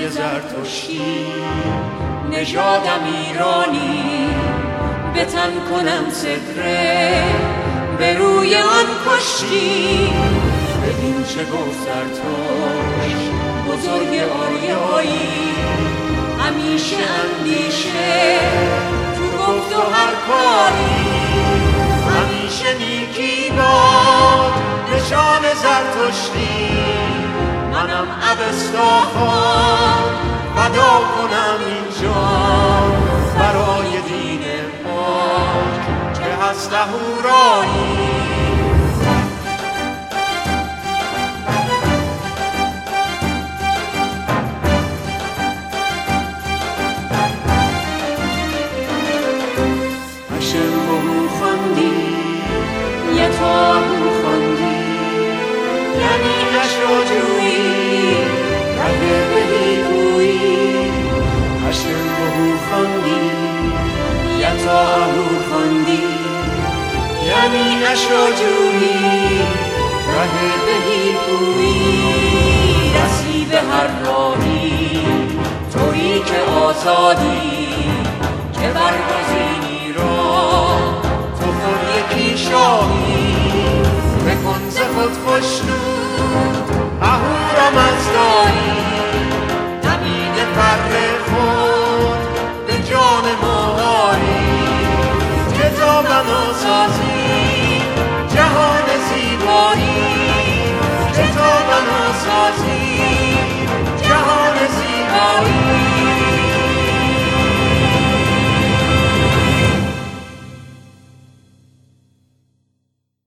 روی زرتشتی، نژادم ایرانی، به تن کنم ستره به روی آن کشتی. ببین چه گفت زرتشت بزرگ آریایی، همیشه اندیشه تو گفت و هر کاری، همیشه نیکی باد نشان زرتشتی. منم اوستا خان فدا کنم این جان برای دین پاک که هست اهورایی. یعنی اشراجویی ره بهی پویی، رسی به هر راهی تویی که آزادی، که برگزینی را تو خود یکی شاهی. بکن ز خود خشنود اهورا مزدایی، نبید فر خود به جان ماهایی. کتاب بناسازی جهان زیبایی، کتاب بناسازی